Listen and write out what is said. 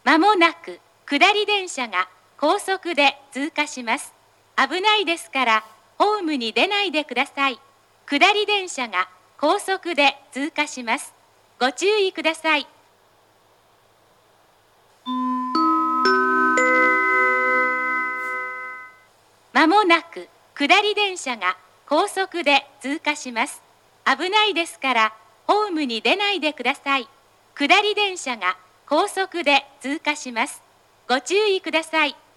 まもなく下り電車が高速で通過します。危ないですからホームに出ないでください。下り電車が高速で通過します。ご注意ください。まもなく下り電車が高速で通過します。危ないですからホームに出ないでください。下り電車が高速で通過します。ご注意ください。